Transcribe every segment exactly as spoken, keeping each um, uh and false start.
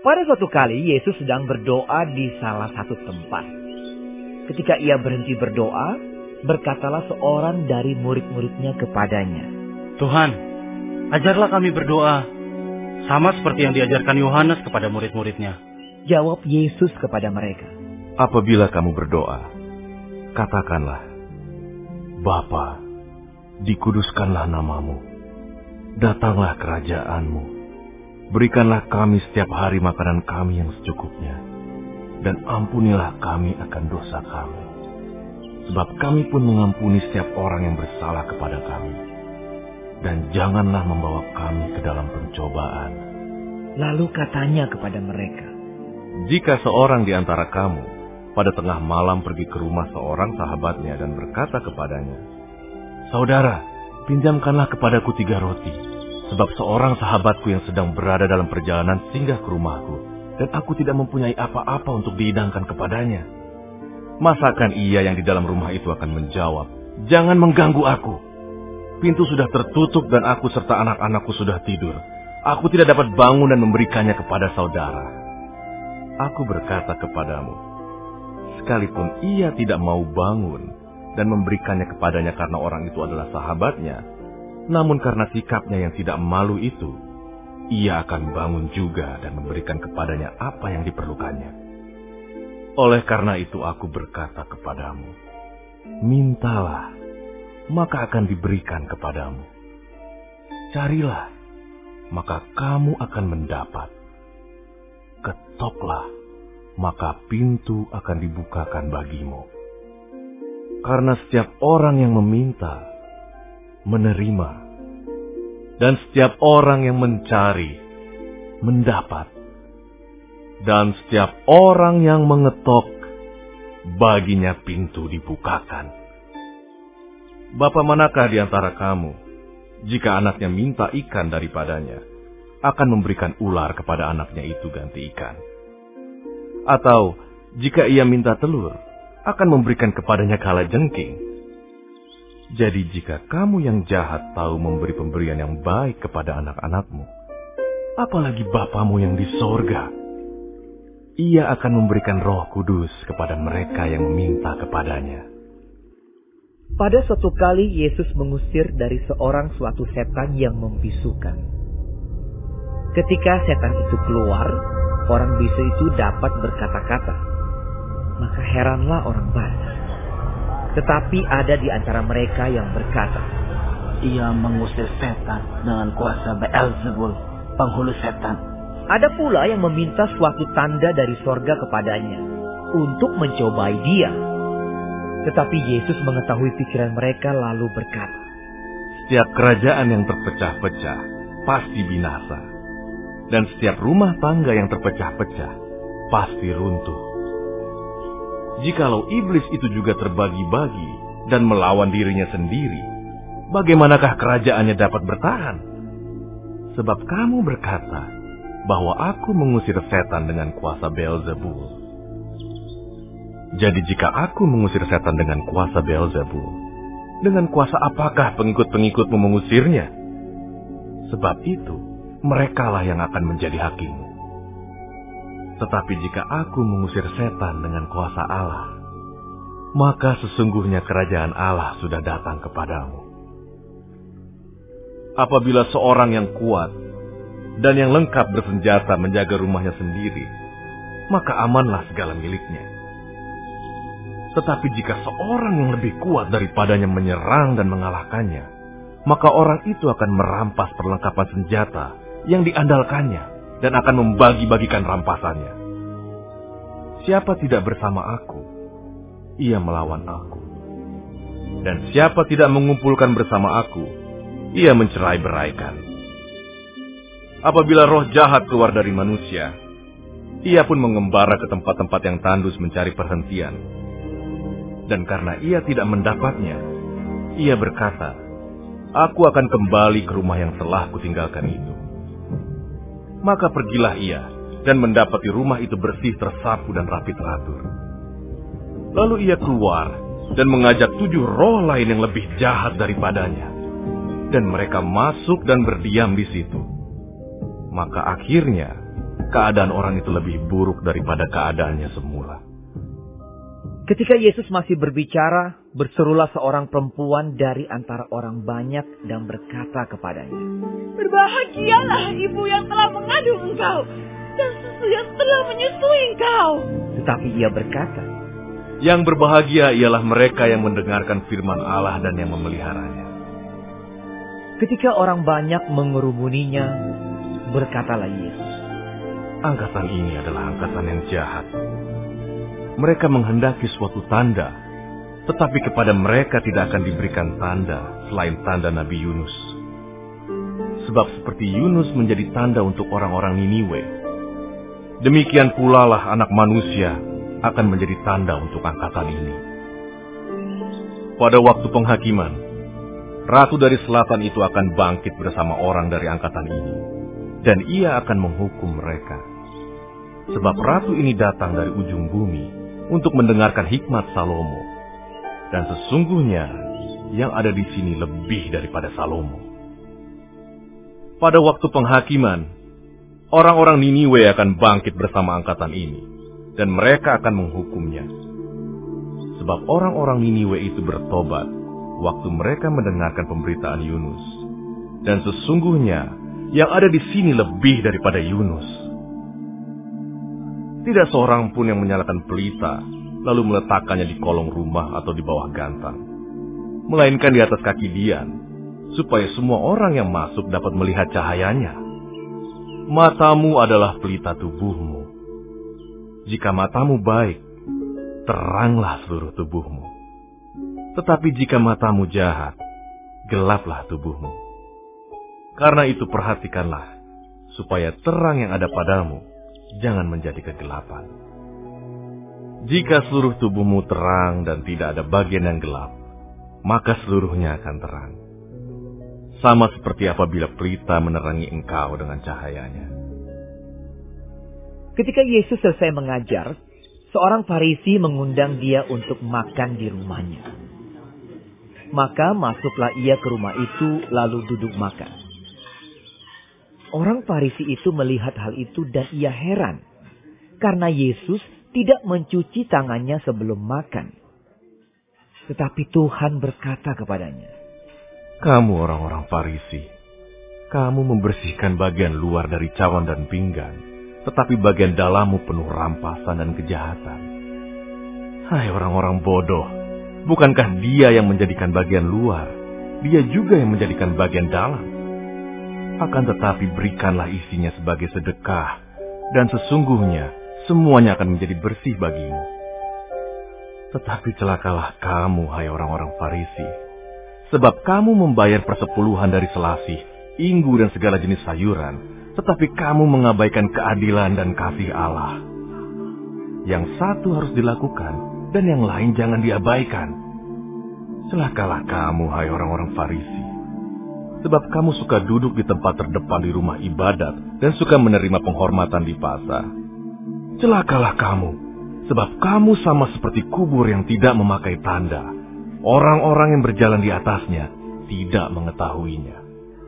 Pada suatu kali Yesus sedang berdoa di salah satu tempat. Ketika ia berhenti berdoa, berkatalah seorang dari murid-muridnya kepadanya, "Tuhan, ajarlah kami berdoa, sama seperti yang diajarkan Yohanes kepada murid-muridnya." Jawab Yesus kepada mereka, "Apabila kamu berdoa, katakanlah, Bapa, dikuduskanlah namamu, datanglah kerajaanmu. Berikanlah kami setiap hari makanan kami yang secukupnya, dan ampunilah kami akan dosa kami, sebab kami pun mengampuni setiap orang yang bersalah kepada kami. Dan janganlah membawa kami ke dalam pencobaan." Lalu katanya kepada mereka, "Jika seorang di antara kamu pada tengah malam pergi ke rumah seorang sahabatnya dan berkata kepadanya, 'Saudara, pinjamkanlah kepadaku tiga roti, sebab seorang sahabatku yang sedang berada dalam perjalanan singgah ke rumahku, dan aku tidak mempunyai apa-apa untuk dihidangkan kepadanya.' Masakan ia yang di dalam rumah itu akan menjawab, 'Jangan mengganggu aku. Pintu sudah tertutup dan aku serta anak-anakku sudah tidur. Aku tidak dapat bangun dan memberikannya kepada saudara.' Aku berkata kepadamu, sekalipun ia tidak mau bangun dan memberikannya kepadanya karena orang itu adalah sahabatnya, namun karena sikapnya yang tidak malu itu, ia akan bangun juga dan memberikan kepadanya apa yang diperlukannya. Oleh karena itu aku berkata kepadamu, mintalah, maka akan diberikan kepadamu. Carilah, maka kamu akan mendapat. Ketoklah, maka pintu akan dibukakan bagimu. Karena setiap orang yang meminta, menerima, dan setiap orang yang mencari, mendapat, dan setiap orang yang mengetok, baginya pintu dibukakan. Bapa manakah di antara kamu, jika anaknya minta ikan daripadanya, akan memberikan ular kepada anaknya itu ganti ikan? Atau jika ia minta telur, akan memberikan kepadanya kalajengking? Jadi jika kamu yang jahat tahu memberi pemberian yang baik kepada anak-anakmu, apalagi Bapamu yang di sorga, ia akan memberikan Roh Kudus kepada mereka yang meminta kepadanya." Pada suatu kali Yesus mengusir dari seorang suatu setan yang membisukan. Ketika setan itu keluar, orang bisu itu dapat berkata-kata. Maka heranlah orang banyak. Tetapi ada di antara mereka yang berkata, "Ia mengusir setan dengan kuasa Beelzebul, penghulu setan." Ada pula yang meminta suatu tanda dari sorga kepadanya untuk mencobai dia. Tetapi Yesus mengetahui pikiran mereka lalu berkata, "Setiap kerajaan yang terpecah-pecah pasti binasa, dan setiap rumah tangga yang terpecah-pecah pasti runtuh. Jikalau iblis itu juga terbagi-bagi dan melawan dirinya sendiri, bagaimanakah kerajaannya dapat bertahan? Sebab kamu berkata bahwa aku mengusir setan dengan kuasa Beelzebul. Jadi jika aku mengusir setan dengan kuasa Beelzebul, dengan kuasa apakah pengikut-pengikutmu mengusirnya? Sebab itu, merekalah yang akan menjadi hakimmu. Tetapi jika aku mengusir setan dengan kuasa Allah, maka sesungguhnya kerajaan Allah sudah datang kepadamu. Apabila seorang yang kuat dan yang lengkap bersenjata menjaga rumahnya sendiri, maka amanlah segala miliknya. Tetapi jika seorang yang lebih kuat daripadanya menyerang dan mengalahkannya, maka orang itu akan merampas perlengkapan senjata yang diandalkannya dan akan membagi-bagikan rampasannya. Siapa tidak bersama aku, ia melawan aku. Dan siapa tidak mengumpulkan bersama aku, ia mencerai-beraikan. Apabila roh jahat keluar dari manusia, ia pun mengembara ke tempat-tempat yang tandus mencari perhentian. Dan karena ia tidak mendapatnya, ia berkata, "Aku akan kembali ke rumah yang telah kutinggalkan itu." Maka pergilah ia dan mendapati rumah itu bersih, tersapu dan rapi teratur. Lalu ia keluar dan mengajak tujuh roh lain yang lebih jahat daripadanya, dan mereka masuk dan berdiam di situ. Maka akhirnya keadaan orang itu lebih buruk daripada keadaannya semula. Ketika Yesus masih berbicara, berserulah seorang perempuan dari antara orang banyak dan berkata kepadanya, "Berbahagialah ibu yang telah mengandung engkau dan susu yang telah menyusui engkau." Tetapi ia berkata, "Yang berbahagia ialah mereka yang mendengarkan firman Allah dan yang memeliharanya." Ketika orang banyak mengerumuninya, berkatalah Yesus, "Angkatan ini adalah angkatan yang jahat. Mereka menghendaki suatu tanda, tetapi kepada mereka tidak akan diberikan tanda selain tanda Nabi Yunus. Sebab seperti Yunus menjadi tanda untuk orang-orang Niniwe, demikian pula lah Anak Manusia akan menjadi tanda untuk angkatan ini. Pada waktu penghakiman, Ratu dari Selatan itu akan bangkit bersama orang dari angkatan ini, dan ia akan menghukum mereka. Sebab Ratu ini datang dari ujung bumi untuk mendengarkan hikmat Salomo, dan sesungguhnya yang ada di sini lebih daripada Salomo. Pada waktu penghakiman, orang-orang Niniwe akan bangkit bersama angkatan ini, dan mereka akan menghukumnya. Sebab orang-orang Niniwe itu bertobat waktu mereka mendengarkan pemberitaan Yunus, dan sesungguhnya yang ada di sini lebih daripada Yunus. Tidak seorang pun yang menyalakan pelita, lalu meletakkannya di kolong rumah atau di bawah gantang, melainkan di atas kaki dian, supaya semua orang yang masuk dapat melihat cahayanya. Matamu adalah pelita tubuhmu. Jika matamu baik, teranglah seluruh tubuhmu. Tetapi jika matamu jahat, gelaplah tubuhmu. Karena itu perhatikanlah, supaya terang yang ada padamu jangan menjadi kegelapan. Jika seluruh tubuhmu terang dan tidak ada bagian yang gelap, maka seluruhnya akan terang. Sama seperti apabila pelita menerangi engkau dengan cahayanya." Ketika Yesus selesai mengajar, seorang Farisi mengundang dia untuk makan di rumahnya. Maka masuklah ia ke rumah itu lalu duduk makan. Orang Farisi itu melihat hal itu dan ia heran, karena Yesus tidak mencuci tangannya sebelum makan. Tetapi Tuhan berkata kepadanya, "Kamu orang-orang Farisi, kamu membersihkan bagian luar dari cawan dan pinggan, tetapi bagian dalammu penuh rampasan dan kejahatan. Hai orang-orang bodoh, bukankah Dia yang menjadikan bagian luar, Dia juga yang menjadikan bagian dalam? Akan tetapi berikanlah isinya sebagai sedekah, dan sesungguhnya semuanya akan menjadi bersih bagimu. Tetapi celakalah kamu, hai orang-orang Farisi, sebab kamu membayar persepuluhan dari selasih, inggu dan segala jenis sayuran, tetapi kamu mengabaikan keadilan dan kasih Allah. Yang satu harus dilakukan, dan yang lain jangan diabaikan. Celakalah kamu, hai orang-orang Farisi, sebab kamu suka duduk di tempat terdepan di rumah ibadat dan suka menerima penghormatan di pasar. Celakalah kamu, sebab kamu sama seperti kubur yang tidak memakai tanda. Orang-orang yang berjalan di atasnya tidak mengetahuinya."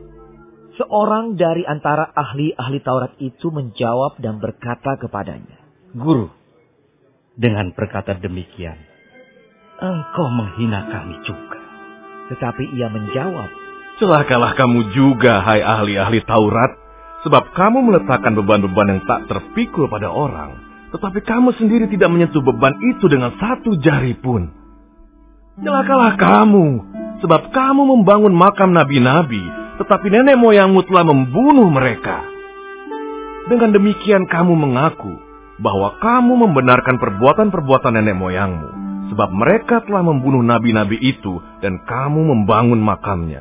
Seorang dari antara ahli-ahli Taurat itu menjawab dan berkata kepadanya, "Guru, dengan berkata demikian, engkau menghina kami juga." Tetapi ia menjawab, "Celakalah kamu juga, hai ahli-ahli Taurat, sebab kamu meletakkan beban-beban yang tak terpikul pada orang, tetapi kamu sendiri tidak menyentuh beban itu dengan satu jari pun. Celakalah kamu, sebab kamu membangun makam nabi-nabi, tetapi nenek moyangmu telah membunuh mereka. Dengan demikian kamu mengaku bahwa kamu membenarkan perbuatan-perbuatan nenek moyangmu, sebab mereka telah membunuh nabi-nabi itu dan kamu membangun makamnya.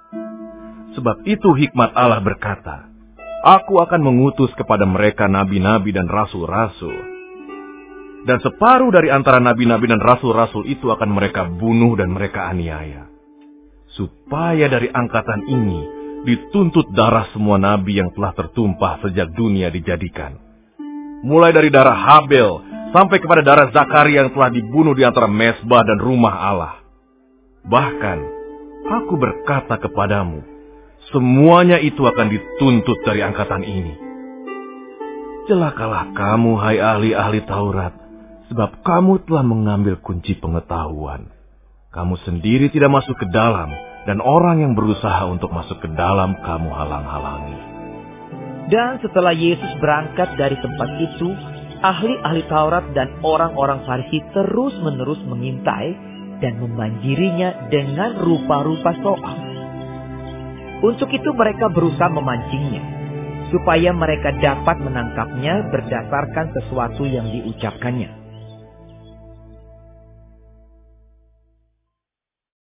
Sebab itu hikmat Allah berkata, Aku akan mengutus kepada mereka nabi-nabi dan rasul-rasul. Dan separuh dari antara nabi-nabi dan rasul-rasul itu akan mereka bunuh dan mereka aniaya. Supaya dari angkatan ini dituntut darah semua nabi yang telah tertumpah sejak dunia dijadikan. Mulai dari darah Habel sampai kepada darah Zakaria yang telah dibunuh di antara mezbah dan rumah Allah. Bahkan aku berkata kepadamu, semuanya itu akan dituntut dari angkatan ini. Celakalah kamu, hai ahli-ahli Taurat, sebab kamu telah mengambil kunci pengetahuan. Kamu sendiri tidak masuk ke dalam, dan orang yang berusaha untuk masuk ke dalam kamu halang-halangi. Dan setelah Yesus berangkat dari tempat itu, ahli-ahli Taurat dan orang-orang Farisi terus-menerus mengintai dan membanjirinya dengan rupa-rupa soal. Untuk itu mereka berusaha memancingnya, supaya mereka dapat menangkapnya berdasarkan sesuatu yang diucapkannya.